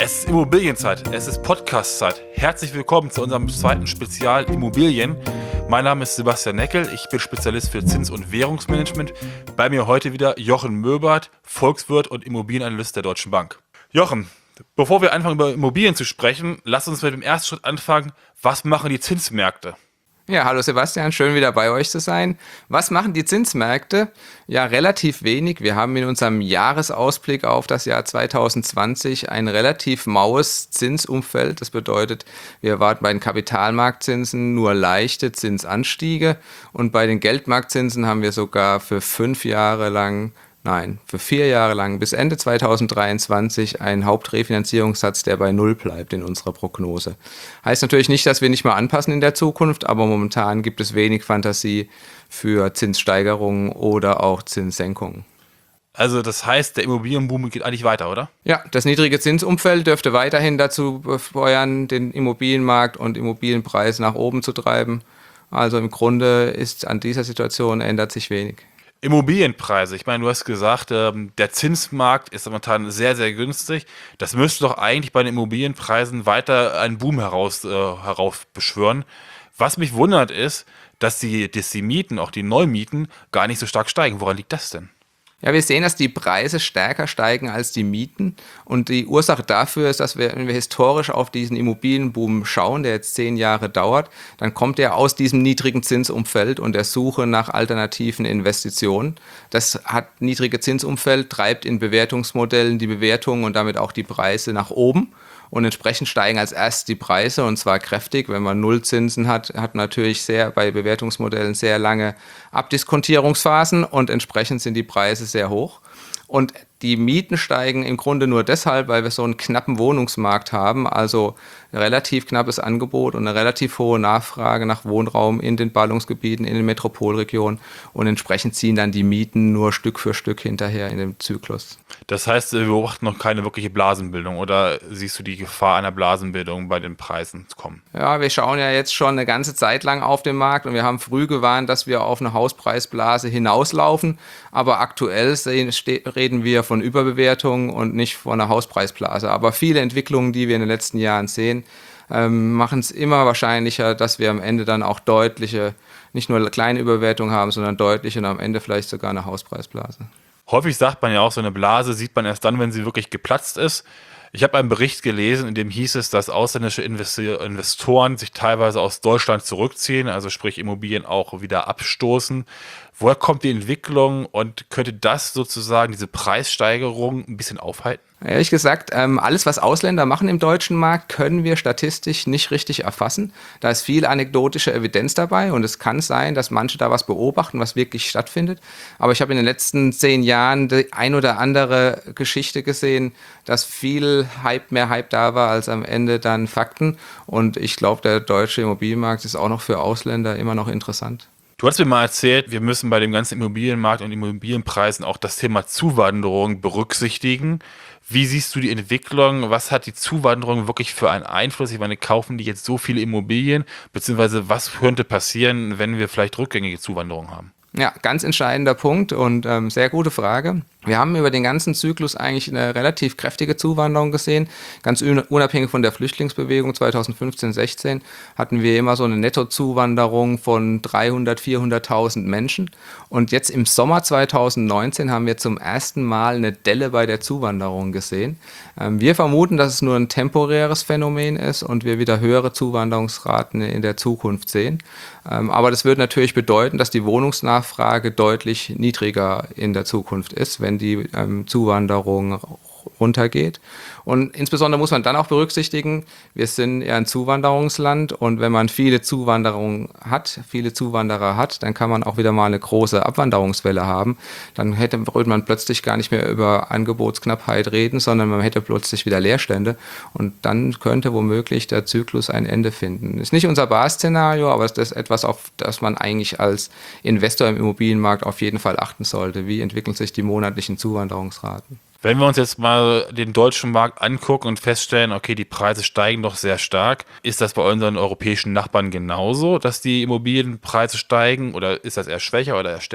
Es ist Immobilienzeit, es ist Podcast-Zeit. Herzlich willkommen zu unserem zweiten Spezial Immobilien. Mein Name ist Sebastian Neckel, ich bin Spezialist für Zins- und Währungsmanagement. Bei mir heute wieder Jochen Möbert, Volkswirt und Immobilienanalyst der Deutschen Bank. Jochen, bevor wir anfangen über Immobilien zu sprechen, lass uns mit dem ersten Schritt anfangen. Was machen die Zinsmärkte? Ja, hallo Sebastian, schön wieder bei euch zu sein. Was machen die Zinsmärkte? Ja, relativ wenig. Wir haben in unserem Jahresausblick auf das Jahr 2020 ein relativ maues Zinsumfeld. Das bedeutet, wir erwarten bei den Kapitalmarktzinsen nur leichte Zinsanstiege und bei den Geldmarktzinsen haben wir sogar für 4 Jahre lang bis Ende 2023 einen Hauptrefinanzierungssatz, der bei Null bleibt in unserer Prognose. Heißt natürlich nicht, dass wir nicht mal anpassen in der Zukunft, aber momentan gibt es wenig Fantasie für Zinssteigerungen oder auch Zinssenkungen. Also das heißt, der Immobilienboom geht eigentlich weiter, oder? Ja, das niedrige Zinsumfeld dürfte weiterhin dazu befeuern, den Immobilienmarkt und Immobilienpreise nach oben zu treiben. Also im Grunde ist an dieser Situation ändert sich wenig. Immobilienpreise, ich meine, du hast gesagt, der Zinsmarkt ist momentan sehr, sehr günstig. Das müsste doch eigentlich bei den Immobilienpreisen weiter einen Boom heraufbeschwören. Was mich wundert ist, dass die Mieten, auch die Neumieten, gar nicht so stark steigen. Woran liegt das denn? Ja, wir sehen, dass die Preise stärker steigen als die Mieten. Und die Ursache dafür ist, dass wenn wir historisch auf diesen Immobilienboom schauen, der jetzt 10 Jahre dauert, dann kommt er aus diesem niedrigen Zinsumfeld und der Suche nach alternativen Investitionen. Das niedrige Zinsumfeld treibt in Bewertungsmodellen die Bewertungen und damit auch die Preise nach oben. Und entsprechend steigen als erstes die Preise und zwar kräftig. Wenn man Nullzinsen hat natürlich bei Bewertungsmodellen sehr lange Abdiskontierungsphasen und entsprechend sind die Preise sehr hoch. Und die Mieten steigen im Grunde nur deshalb, weil wir so einen knappen Wohnungsmarkt haben, also ein relativ knappes Angebot und eine relativ hohe Nachfrage nach Wohnraum in den Ballungsgebieten, in den Metropolregionen und entsprechend ziehen dann die Mieten nur Stück für Stück hinterher in dem Zyklus. Das heißt, wir beobachten noch keine wirkliche Blasenbildung oder siehst du die Gefahr einer Blasenbildung bei den Preisen kommen? Ja, wir schauen ja jetzt schon eine ganze Zeit lang auf den Markt und wir haben früh gewarnt, dass wir auf eine Hauspreisblase hinauslaufen, aber aktuell reden wir von Überbewertung und nicht von einer Hauspreisblase. Aber viele Entwicklungen, die wir in den letzten Jahren sehen, machen es immer wahrscheinlicher, dass wir am Ende dann auch deutliche, nicht nur kleine Überbewertungen haben, sondern deutliche und am Ende vielleicht sogar eine Hauspreisblase. Häufig sagt man ja auch, so eine Blase sieht man erst dann, wenn sie wirklich geplatzt ist. Ich habe einen Bericht gelesen, in dem hieß es, dass ausländische Investoren sich teilweise aus Deutschland zurückziehen, also sprich Immobilien auch wieder abstoßen. Woher kommt die Entwicklung und könnte das sozusagen diese Preissteigerung ein bisschen aufhalten? Ehrlich gesagt, alles, was Ausländer machen im deutschen Markt, können wir statistisch nicht richtig erfassen. Da ist viel anekdotische Evidenz dabei und es kann sein, dass manche da was beobachten, was wirklich stattfindet. Aber ich habe in den letzten 10 Jahren die ein oder andere Geschichte gesehen, dass viel mehr Hype da war als am Ende dann Fakten. Und ich glaube, der deutsche Immobilienmarkt ist auch noch für Ausländer immer noch interessant. Du hast mir mal erzählt, wir müssen bei dem ganzen Immobilienmarkt und Immobilienpreisen auch das Thema Zuwanderung berücksichtigen. Wie siehst du die Entwicklung? Was hat die Zuwanderung wirklich für einen Einfluss? Ich meine, kaufen die jetzt so viele Immobilien? Beziehungsweise was könnte passieren, wenn wir vielleicht rückgängige Zuwanderung haben? Ja, ganz entscheidender Punkt und sehr gute Frage. Wir haben über den ganzen Zyklus eigentlich eine relativ kräftige Zuwanderung gesehen. Ganz unabhängig von der Flüchtlingsbewegung 2015-16 hatten wir immer so eine Nettozuwanderung von 300.000, 400.000 Menschen. Und jetzt im Sommer 2019 haben wir zum ersten Mal eine Delle bei der Zuwanderung gesehen. Wir vermuten, dass es nur ein temporäres Phänomen ist und wir wieder höhere Zuwanderungsraten in der Zukunft sehen. Aber das würde natürlich bedeuten, dass die Wohnungsnachfrage deutlich niedriger in der Zukunft ist, wenn die Zuwanderung runtergeht. Und insbesondere muss man dann auch berücksichtigen, wir sind ja ein Zuwanderungsland und wenn man viele Zuwanderer hat, dann kann man auch wieder mal eine große Abwanderungswelle haben. Dann würde man plötzlich gar nicht mehr über Angebotsknappheit reden, sondern man hätte plötzlich wieder Leerstände und dann könnte womöglich der Zyklus ein Ende finden. Ist nicht unser Barszenario, aber es ist etwas, auf das man eigentlich als Investor im Immobilienmarkt auf jeden Fall achten sollte. Wie entwickeln sich die monatlichen Zuwanderungsraten? Wenn wir uns jetzt mal den deutschen Markt angucken und feststellen, okay, die Preise steigen doch sehr stark, ist das bei unseren europäischen Nachbarn genauso, dass die Immobilienpreise steigen oder ist das eher schwächer oder eher stärker?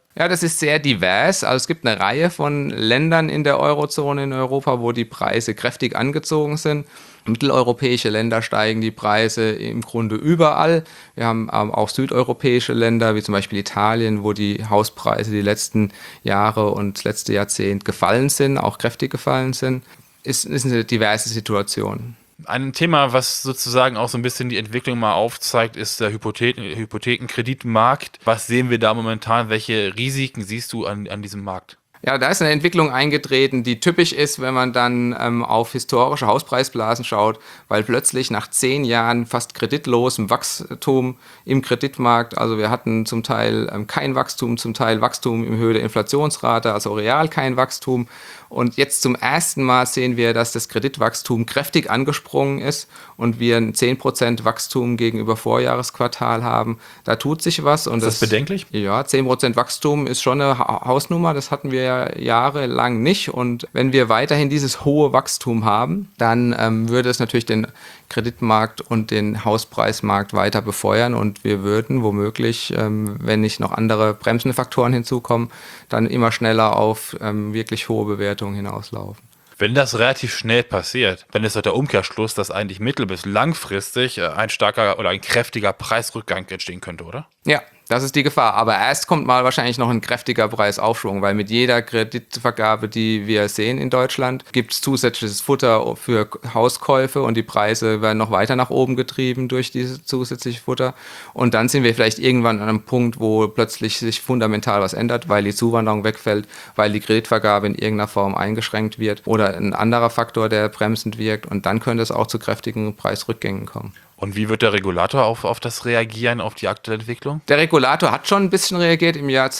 Ja, das ist sehr divers. Also es gibt eine Reihe von Ländern in der Eurozone in Europa, wo die Preise kräftig angezogen sind. Mitteleuropäische Länder steigen die Preise im Grunde überall. Wir haben auch südeuropäische Länder, wie zum Beispiel Italien, wo die Hauspreise die letzten Jahre und das letzte Jahrzehnt gefallen sind, auch kredit gefallen sind. Ist eine diverse Situation. Ein Thema, was sozusagen auch so ein bisschen die Entwicklung mal aufzeigt, ist der Hypothekenkreditmarkt. Was sehen wir da momentan? Welche Risiken siehst du an diesem Markt? Ja, da ist eine Entwicklung eingetreten, die typisch ist, wenn man dann auf historische Hauspreisblasen schaut, weil plötzlich nach 10 Jahren fast kreditlosem Wachstum im Kreditmarkt, also wir hatten zum Teil kein Wachstum, zum Teil Wachstum in Höhe der Inflationsrate, also real kein Wachstum. Und jetzt zum ersten Mal sehen wir, dass das Kreditwachstum kräftig angesprungen ist und wir ein 10% Wachstum gegenüber Vorjahresquartal haben. Da tut sich was. Und ist das bedenklich? Ja, 10% Wachstum ist schon eine Hausnummer. Das hatten wir ja jahrelang nicht. Und wenn wir weiterhin dieses hohe Wachstum haben, dann würde es natürlich den Kreditmarkt und den Hauspreismarkt weiter befeuern und wir würden womöglich, wenn nicht noch andere bremsende Faktoren hinzukommen, dann immer schneller auf wirklich hohe Bewertungen hinauslaufen. Wenn das relativ schnell passiert, dann ist doch der Umkehrschluss, dass eigentlich mittel- bis langfristig ein starker oder ein kräftiger Preisrückgang entstehen könnte, oder? Ja, das ist die Gefahr. Aber erst kommt mal wahrscheinlich noch ein kräftiger Preisaufschwung, weil mit jeder Kreditvergabe, die wir sehen in Deutschland, gibt es zusätzliches Futter für Hauskäufe und die Preise werden noch weiter nach oben getrieben durch dieses zusätzliche Futter. Und dann sind wir vielleicht irgendwann an einem Punkt, wo plötzlich sich fundamental was ändert, weil die Zuwanderung wegfällt, weil die Kreditvergabe in irgendeiner Form eingeschränkt wird oder ein anderer Faktor, der bremsend wirkt. Und dann könnte es auch zu kräftigen Preisrückgängen kommen. Und wie wird der Regulator auf das reagieren, auf die aktuelle Entwicklung? Der Regulator hat schon ein bisschen reagiert. Im Jahr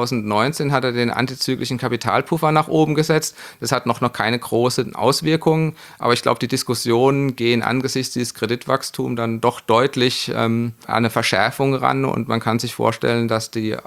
2019 hat er den antizyklischen Kapitalpuffer nach oben gesetzt. Das hat noch keine großen Auswirkungen, aber ich glaube, die Diskussionen gehen angesichts dieses Kreditwachstums dann doch deutlich an eine Verschärfung ran und man kann sich vorstellen, dass der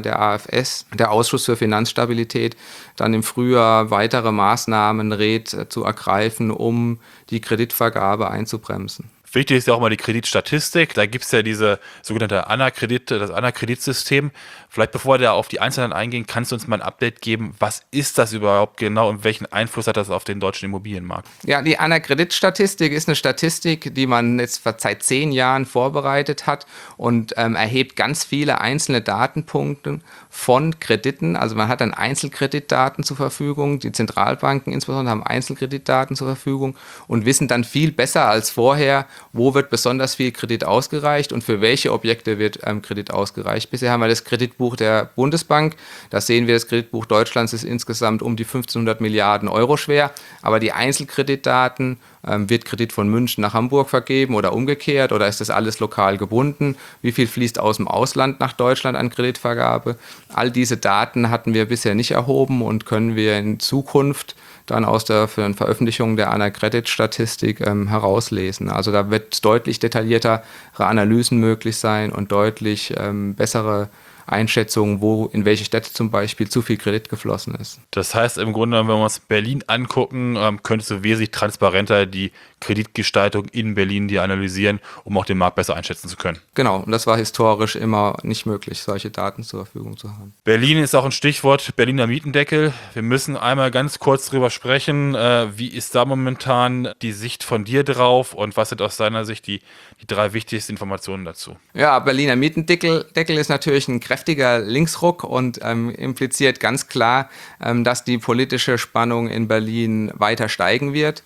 AFS, der Ausschuss für Finanzstabilität, dann im Frühjahr weitere Maßnahmen rät zu ergreifen, um die Kreditvergabe einzubremsen. Wichtig ist ja auch mal die Kreditstatistik. Da gibt es ja diese sogenannte das ANA-Kreditsystem. Vielleicht bevor wir da auf die Einzelheiten eingehen, kannst du uns mal ein Update geben. Was ist das überhaupt genau und welchen Einfluss hat das auf den deutschen Immobilienmarkt? Ja, die ANA-Kreditstatistik ist eine Statistik, die man jetzt seit 10 Jahren vorbereitet hat und erhebt ganz viele einzelne Datenpunkte von Krediten. Also man hat dann Einzelkreditdaten zur Verfügung. Die Zentralbanken insbesondere haben Einzelkreditdaten zur Verfügung und wissen dann viel besser als vorher, wo wird besonders viel Kredit ausgereicht und für welche Objekte wird Kredit ausgereicht. Bisher haben wir das Kreditbuch der Bundesbank. Da sehen wir, das Kreditbuch Deutschlands ist insgesamt um die 1500 Milliarden Euro schwer. Aber die Einzelkreditdaten, wird Kredit von München nach Hamburg vergeben oder umgekehrt oder ist das alles lokal gebunden? Wie viel fließt aus dem Ausland nach Deutschland an Kreditvergabe? All diese Daten hatten wir bisher nicht erhoben und können wir in Zukunft dann aus der Veröffentlichung der ANA-Kreditstatistik herauslesen. Also da wird deutlich detailliertere Analysen möglich sein und deutlich bessere Einschätzungen, wo in welche Städte zum Beispiel zu viel Kredit geflossen ist. Das heißt im Grunde, wenn wir uns Berlin angucken, könntest du wesentlich transparenter die Kreditgestaltung in Berlin dir analysieren, um auch den Markt besser einschätzen zu können. Genau, und das war historisch immer nicht möglich, solche Daten zur Verfügung zu haben. Berlin ist auch ein Stichwort, Berliner Mietendeckel. Wir müssen einmal ganz kurz drüber sprechen. Wie ist da momentan die Sicht von dir drauf und was sind aus deiner Sicht die 3 wichtigsten Informationen dazu? Ja, Berliner Mietendeckel ist natürlich ein kräftiger Linksruck und impliziert ganz klar, dass die politische Spannung in Berlin weiter steigen wird.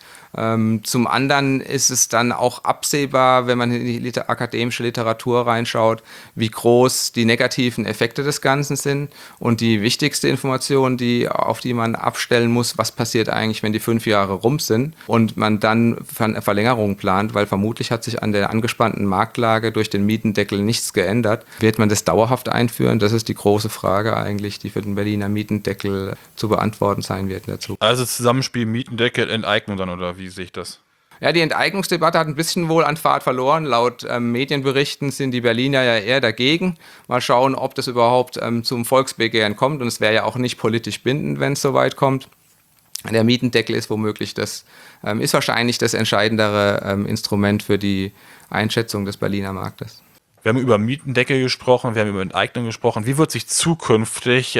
Zum anderen ist es dann auch absehbar, wenn man in die akademische Literatur reinschaut, wie groß die negativen Effekte des Ganzen sind. Und die wichtigste Information, auf die man abstellen muss, was passiert eigentlich, wenn die 5 Jahre rum sind und man dann Verlängerungen plant, weil vermutlich hat sich an der angespannten Marktlage durch den Mietendeckel nichts geändert. Wird man das dauerhaft einführen? Das ist die große Frage eigentlich, die für den Berliner Mietendeckel zu beantworten sein wird in der Zukunft. Also Zusammenspiel Mietendeckel, Enteignung dann oder wie sehe ich das? Ja, die Enteignungsdebatte hat ein bisschen wohl an Fahrt verloren. Laut Medienberichten sind die Berliner ja eher dagegen. Mal schauen, ob das überhaupt zum Volksbegehren kommt. Und es wäre ja auch nicht politisch bindend, wenn es soweit kommt. Der Mietendeckel ist womöglich ist wahrscheinlich das entscheidendere Instrument für die Einschätzung des Berliner Marktes. Wir haben über Mietendeckel gesprochen, wir haben über Enteignung gesprochen. Wie wird sich zukünftig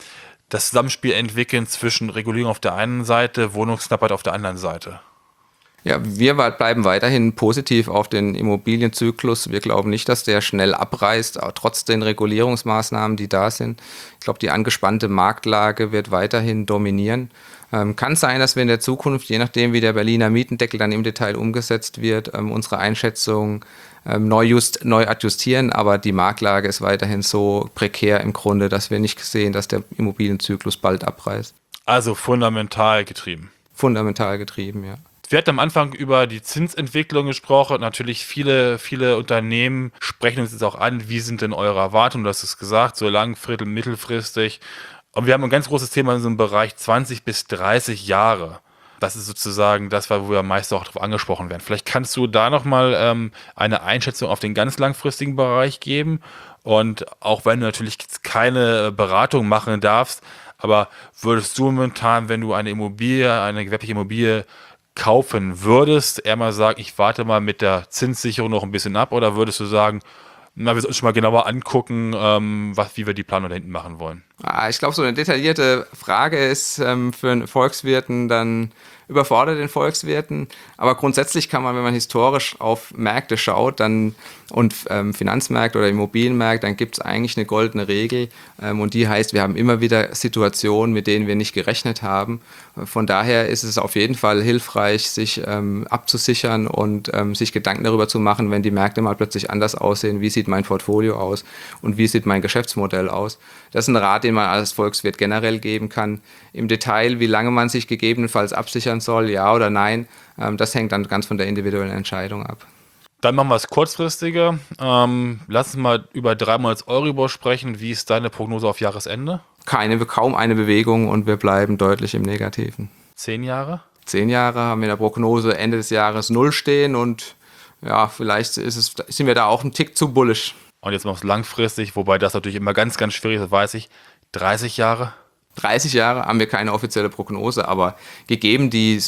das Zusammenspiel entwickeln zwischen Regulierung auf der einen Seite, Wohnungsknappheit auf der anderen Seite? Ja, wir bleiben weiterhin positiv auf den Immobilienzyklus. Wir glauben nicht, dass der schnell abreißt, trotz den Regulierungsmaßnahmen, die da sind. Ich glaube, die angespannte Marktlage wird weiterhin dominieren. Kann sein, dass wir in der Zukunft, je nachdem wie der Berliner Mietendeckel dann im Detail umgesetzt wird, unsere Einschätzung neu adjustieren, aber die Marktlage ist weiterhin so prekär im Grunde, dass wir nicht sehen, dass der Immobilienzyklus bald abreißt. Also fundamental getrieben. Fundamental getrieben, ja. Wir hatten am Anfang über die Zinsentwicklung gesprochen. Natürlich viele Unternehmen sprechen uns jetzt auch an, wie sind denn eure Erwartungen? Du hast es gesagt, so langfristig, mittelfristig. Und wir haben ein ganz großes Thema in so einem Bereich 20 bis 30 Jahre. Das ist sozusagen das, wo wir meist auch darauf angesprochen werden. Vielleicht kannst du da nochmal eine Einschätzung auf den ganz langfristigen Bereich geben. Und auch wenn du natürlich keine Beratung machen darfst, aber würdest du momentan, wenn du eine gewerbliche Immobilie kaufen würdest, eher mal sagen, ich warte mal mit der Zinssicherung noch ein bisschen ab, oder würdest du sagen, wir sollten uns schon mal genauer angucken, wie wir die Planung da hinten machen wollen? Ich glaube, so eine detaillierte Frage ist für einen Volkswirten dann überfordert den Volkswirten. Aber grundsätzlich kann man, wenn man historisch auf Märkte schaut und Finanzmärkte oder Immobilienmärkte, dann gibt es eigentlich eine goldene Regel. Und die heißt, wir haben immer wieder Situationen, mit denen wir nicht gerechnet haben. Von daher ist es auf jeden Fall hilfreich, sich abzusichern und sich Gedanken darüber zu machen, wenn die Märkte mal plötzlich anders aussehen, wie sieht mein Portfolio aus und wie sieht mein Geschäftsmodell aus. Das ist ein Rat, den man als Volkswirt generell geben kann. Im Detail, wie lange man sich gegebenenfalls absichern soll, ja oder nein, das hängt dann ganz von der individuellen Entscheidung ab. Dann machen wir es kurzfristiger. Lass uns mal über 3 Monats Euribor sprechen. Wie ist deine Prognose auf Jahresende? Kaum eine Bewegung und wir bleiben deutlich im Negativen. 10 Jahre? 10 Jahre haben wir in der Prognose Ende des Jahres 0 stehen und ja, vielleicht sind wir da auch ein Tick zu bullisch. Und jetzt noch langfristig, wobei das natürlich immer ganz, ganz schwierig ist, das weiß ich. 30 Jahre? 30 Jahre haben wir keine offizielle Prognose, aber gegeben die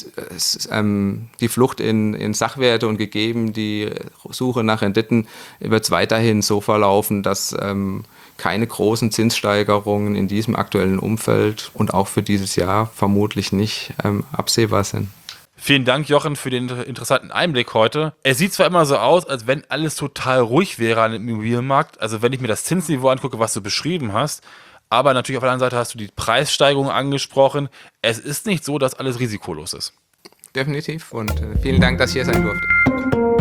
Flucht in Sachwerte und gegeben die Suche nach Renditen, wird es weiterhin so verlaufen, dass keine großen Zinssteigerungen in diesem aktuellen Umfeld und auch für dieses Jahr vermutlich nicht absehbar sind. Vielen Dank, Jochen, für den interessanten Einblick heute. Es sieht zwar immer so aus, als wenn alles total ruhig wäre an dem Immobilienmarkt, also wenn ich mir das Zinsniveau angucke, was du beschrieben hast, aber natürlich auf der anderen Seite hast du die Preissteigerung angesprochen. Es ist nicht so, dass alles risikolos ist. Definitiv und vielen Dank, dass ich hier sein durfte.